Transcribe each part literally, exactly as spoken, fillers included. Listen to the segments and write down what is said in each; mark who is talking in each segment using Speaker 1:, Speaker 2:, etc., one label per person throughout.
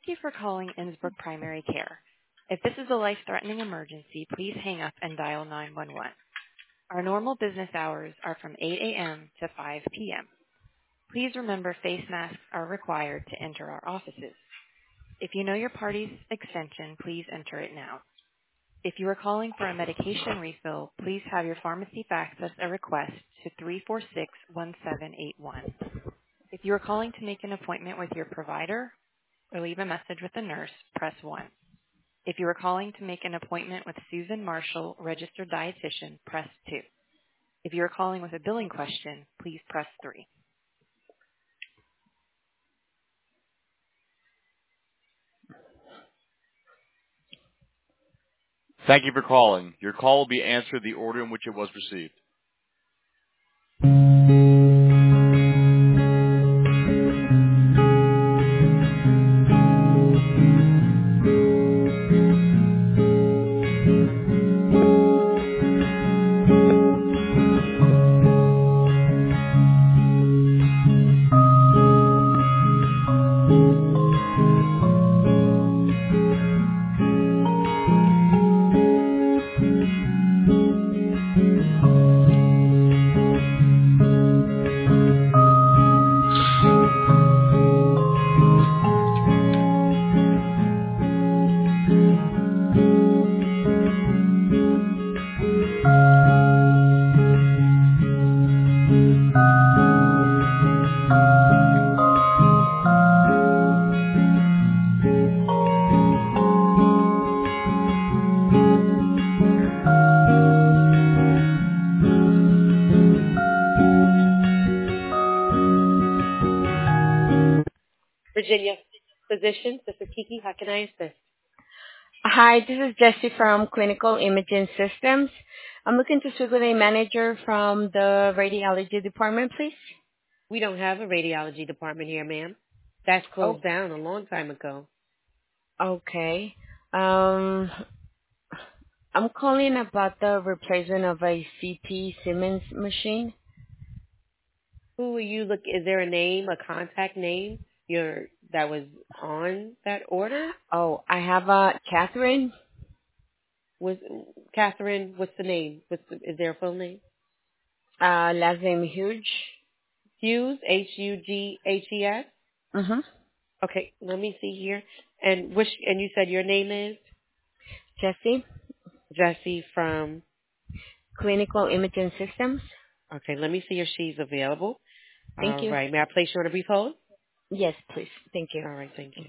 Speaker 1: Thank you for calling Innsbrook Primary Care. If this is a life-threatening emergency, please hang up and dial nine one one. Our normal business hours are from eight a.m. to five p.m. Please remember face masks are required to enter our offices. If you know your party's extension, please enter it now. If you are calling for a medication refill, please have your pharmacy fax us a request to three four six, one seven eight one. If you are calling to make an appointment with your provider or leave a message with a nurse, press one. If you are calling to make an appointment with Susan Marshall, registered dietitian, press two. If you are calling with a billing question, please press three.
Speaker 2: Thank you for calling. Your call will be answered in the order in which it was received.
Speaker 3: Virginia Physicians, this is Kiki. How can I assist?
Speaker 4: Hi, this is Jessie from Clinical Imaging Systems. I'm looking to speak with a manager from the radiology department, please.
Speaker 3: We don't have a radiology department here, ma'am. That's closed
Speaker 4: Oh,
Speaker 3: down a long time ago.
Speaker 4: okay. Um, I'm calling about the replacement of a C T Siemens machine.
Speaker 3: Who are you look? Is there a name, a contact name, your that was on that order?
Speaker 4: Oh, I have a Catherine.
Speaker 3: Was Catherine? What's the name? What's the, is there a full name?
Speaker 4: Uh, last name Huge.
Speaker 3: Hughes, H U G H E S.
Speaker 4: Mhm.
Speaker 3: Okay, let me see here. And which? And you said your name is
Speaker 4: Jessie,
Speaker 3: Jessie from.
Speaker 4: Clinical Imaging Systems.
Speaker 3: Okay, let me see if she's available.
Speaker 4: Thank
Speaker 3: All
Speaker 4: you.
Speaker 3: right, may I place you on a brief hold?
Speaker 4: Yes, please. Thank you.
Speaker 3: All right, thank you.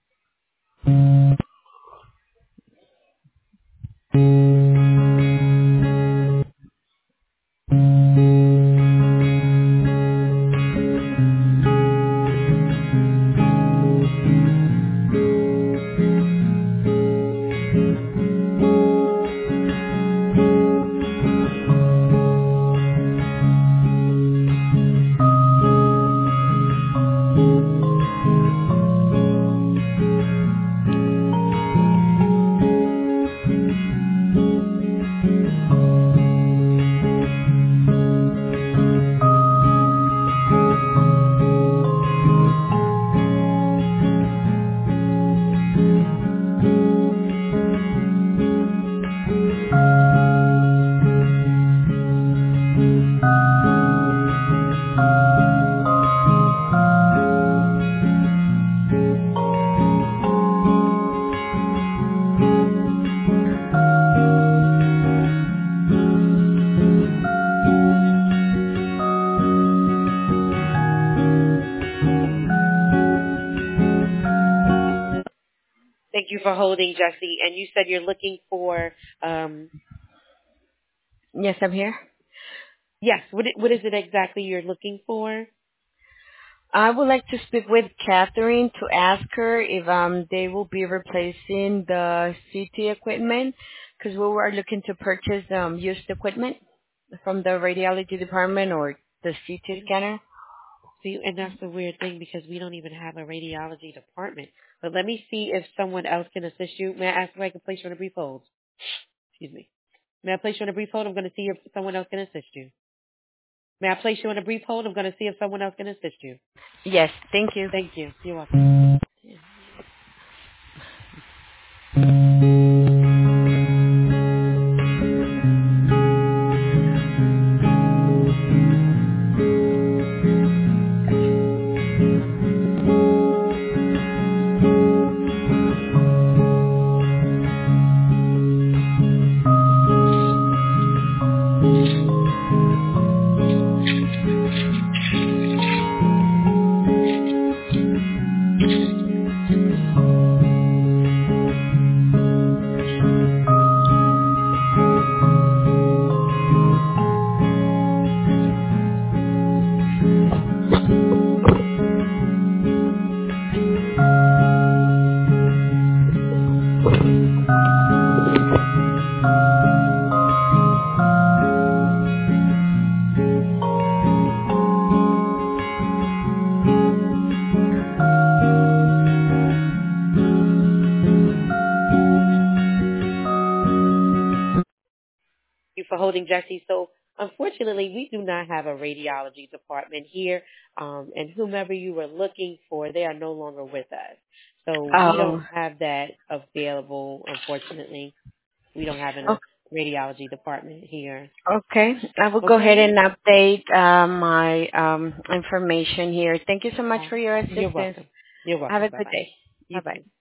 Speaker 3: Thank you for holding, Jesse. And you said you're looking for, um,
Speaker 4: Yes, I'm here.
Speaker 3: yes, what, i- what is it exactly you're looking for?
Speaker 4: I would like to speak with Catherine to ask her if um they will be replacing the C T equipment because we were looking to purchase um used equipment from the radiology department or the C T scanner.
Speaker 3: See, and that's the weird thing because we don't even have a radiology department. But let me see if someone else can assist you. May I ask if I can place you on a brief hold? Excuse me. May I place you on a brief hold? I'm going to see if someone else can assist you. May I place you on a brief hold? I'm going to see if someone else can assist you.
Speaker 4: Yes, thank you.
Speaker 3: Thank you. You're welcome. holding Jesse. So unfortunately, we do not have a radiology department here, um, and whomever you were looking for, they are no longer with us. So we don't
Speaker 4: Oh,
Speaker 3: have that available, unfortunately. We don't have
Speaker 4: o-
Speaker 3: a radiology department here.
Speaker 4: okay. I will go ahead
Speaker 3: Okay?
Speaker 4: and update uh, my um, information here. Thank you so much
Speaker 3: Uh,
Speaker 4: for your
Speaker 3: you're
Speaker 4: assistance.
Speaker 3: welcome. You're
Speaker 4: Have
Speaker 3: welcome.
Speaker 4: a good
Speaker 3: Bye-bye.
Speaker 4: day.
Speaker 3: You
Speaker 4: Bye-bye.
Speaker 3: too.